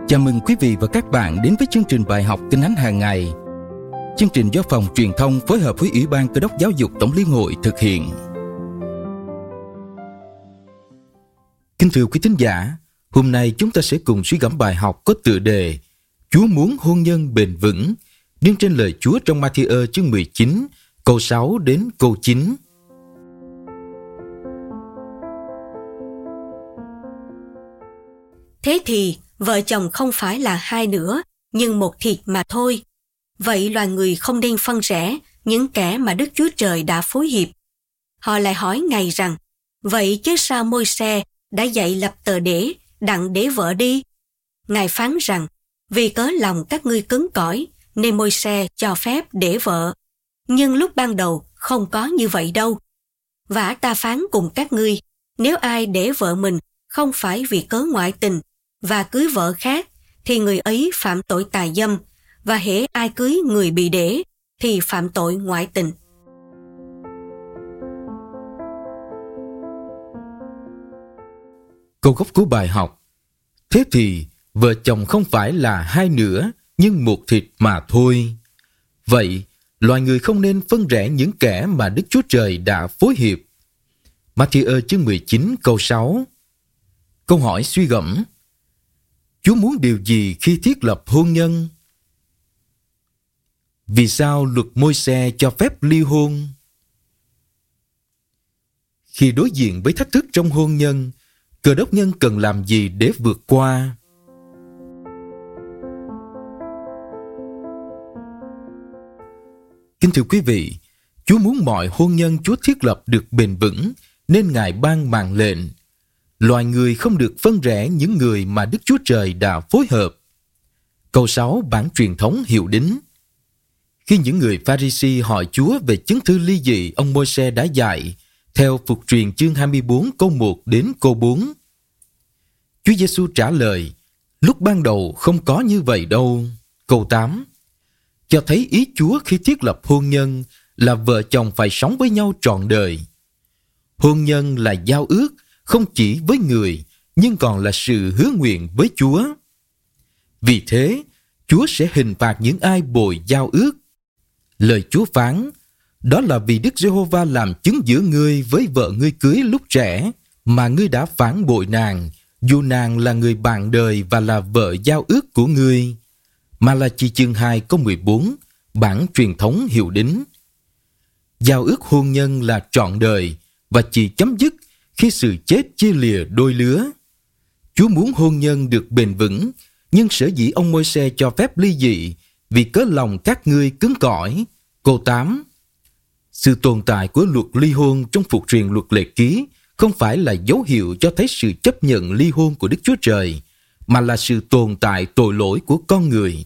Chào mừng quý vị và các bạn đến với chương trình bài học Kinh Thánh hàng ngày. Chương trình do Phòng Truyền thông phối hợp với Ủy ban Cơ đốc Giáo dục Tổng Liên hội thực hiện. Kính thưa quý thính giả, hôm nay chúng ta sẽ cùng suy gẫm bài học có tựa đề Chúa muốn hôn nhân bền vững, nương trên lời Chúa trong Ma-thi-ơ chương 19, câu 6 đến câu 9. Thế thì, vợ chồng không phải là hai nữa, nhưng một thịt mà thôi. Vậy loài người không nên phân rẽ những kẻ mà Đức Chúa Trời đã phối hiệp. Họ lại hỏi Ngài rằng, vậy chứ sao Môi-se đã dạy lập tờ đễ, đặng để vợ đi? Ngài phán rằng, vì cớ lòng các ngươi cứng cỏi, nên Môi-se cho phép để vợ. Nhưng lúc ban đầu không có như vậy đâu. Vả ta phán cùng các ngươi, nếu ai để vợ mình không phải vì cớ ngoại tình, và cưới vợ khác, thì người ấy phạm tội tà dâm, và hễ ai cưới người bị để, thì phạm tội ngoại tình. Câu gốc của bài học: Thế thì, vợ chồng không phải là hai nữa, nhưng một thịt mà thôi. Vậy, loài người không nên phân rẽ những kẻ mà Đức Chúa Trời đã phối hiệp. Ma-thi-ơ chương 19 câu 6. Câu hỏi suy gẫm: Chúa muốn điều gì khi thiết lập hôn nhân? Vì sao luật Môi-se cho phép ly hôn? Khi đối diện với thách thức trong hôn nhân, Cơ đốc nhân cần làm gì để vượt qua? Kính thưa quý vị, Chúa muốn mọi hôn nhân Chúa thiết lập được bền vững, nên Ngài ban mạng lệnh. Loài người không được phân rẽ những người mà Đức Chúa Trời đã phối hợp. Câu 6 bản truyền thống hiệu đính. Khi những người Pha-ri-si hỏi Chúa về chứng thư ly dị ông Môi-se đã dạy, theo Phục truyền chương 24 câu 1 đến câu 4. Chúa Giêsu trả lời, lúc ban đầu không có như vậy đâu. Câu 8 cho thấy ý Chúa khi thiết lập hôn nhân là vợ chồng phải sống với nhau trọn đời. Hôn nhân là giao ước không chỉ với người, nhưng còn là sự hứa nguyện với Chúa. Vì thế, Chúa sẽ hình phạt những ai bội giao ước. Lời Chúa phán, đó là vì Đức Giê-hô-va làm chứng giữa ngươi với vợ ngươi cưới lúc trẻ, mà ngươi đã phản bội nàng, dù nàng là người bạn đời và là vợ giao ước của ngươi. Ma-la-chi chương 2 câu 14, bản truyền thống hiệu đính. Giao ước hôn nhân là trọn đời và chỉ chấm dứt khi sự chết chia lìa đôi lứa. Chúa muốn hôn nhân được bền vững, nhưng sở dĩ ông Môi-se cho phép ly dị vì cớ lòng các ngươi cứng cỏi. Câu 8 sự tồn tại của luật ly hôn trong Phục truyền luật lệ ký không phải là dấu hiệu cho thấy sự chấp nhận ly hôn của Đức Chúa Trời, mà là sự tồn tại tội lỗi của con người.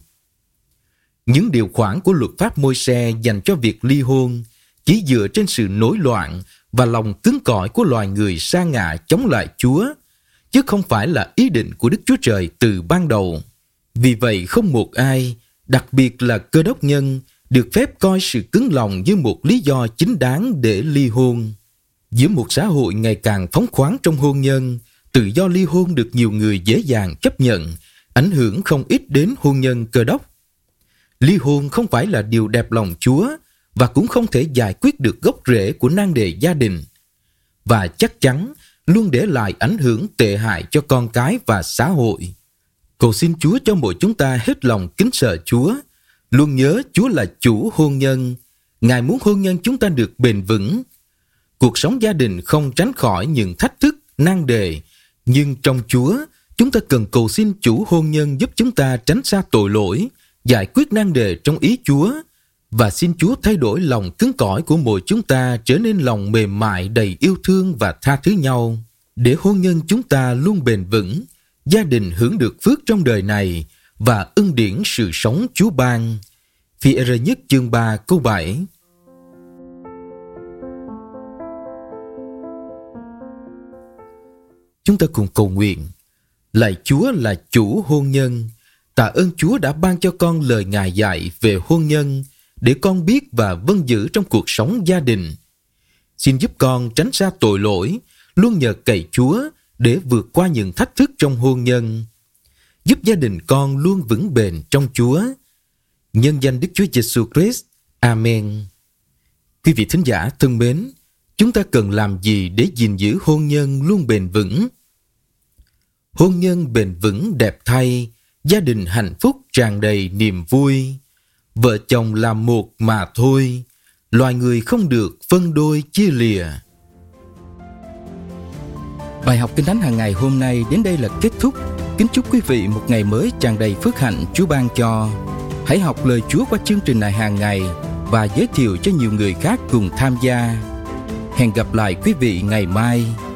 Những điều khoản của luật pháp Môi-se dành cho việc ly hôn chỉ dựa trên sự nổi loạn và lòng cứng cỏi của loài người sa ngã chống lại Chúa, chứ không phải là ý định của Đức Chúa Trời từ ban đầu. Vì vậy không một ai, đặc biệt là Cơ đốc nhân, được phép coi sự cứng lòng như một lý do chính đáng để ly hôn. Giữa một xã hội ngày càng phóng khoáng trong hôn nhân, tự do ly hôn được nhiều người dễ dàng chấp nhận, ảnh hưởng không ít đến hôn nhân Cơ đốc. Ly hôn không phải là điều đẹp lòng Chúa, và cũng không thể giải quyết được gốc rễ của nan đề gia đình, và chắc chắn luôn để lại ảnh hưởng tệ hại cho con cái và xã hội. Cầu xin Chúa cho mỗi chúng ta hết lòng kính sợ Chúa, luôn nhớ Chúa là chủ hôn nhân. Ngài muốn hôn nhân chúng ta được bền vững. Cuộc sống gia đình không tránh khỏi những thách thức, nan đề, nhưng trong Chúa, chúng ta cần cầu xin chủ hôn nhân giúp chúng ta tránh xa tội lỗi, giải quyết nan đề trong ý Chúa, và xin Chúa thay đổi lòng cứng cỏi của mỗi chúng ta trở nên lòng mềm mại đầy yêu thương và tha thứ nhau, để hôn nhân chúng ta luôn bền vững, gia đình hưởng được phước trong đời này và ân điển sự sống Chúa ban. Phi-e-rơ nhất chương 3 câu 7. Chúng ta cùng cầu nguyện. Lạy Chúa là chủ hôn nhân, tạ ơn Chúa đã ban cho con lời Ngài dạy về hôn nhân, để con biết và vâng giữ trong cuộc sống gia đình. Xin giúp con tránh xa tội lỗi, luôn nhờ cậy Chúa để vượt qua những thách thức trong hôn nhân. giúp gia đình con luôn vững bền trong Chúa. Nhân danh Đức Chúa Giêsu Christ. Amen. Quý vị thính giả thân mến, chúng ta cần làm gì để gìn giữ hôn nhân luôn bền vững? Hôn nhân bền vững đẹp thay, gia đình hạnh phúc tràn đầy niềm vui. Vợ chồng là một mà thôi, loài người không được phân đôi chia lìa. Bài học Kinh Thánh hàng ngày hôm nay đến đây là kết thúc. Kính chúc quý vị một ngày mới tràn đầy phước hạnh Chúa ban cho. Hãy học lời Chúa qua chương trình này hàng ngày và giới thiệu cho nhiều người khác cùng tham gia. Hẹn gặp lại quý vị ngày mai.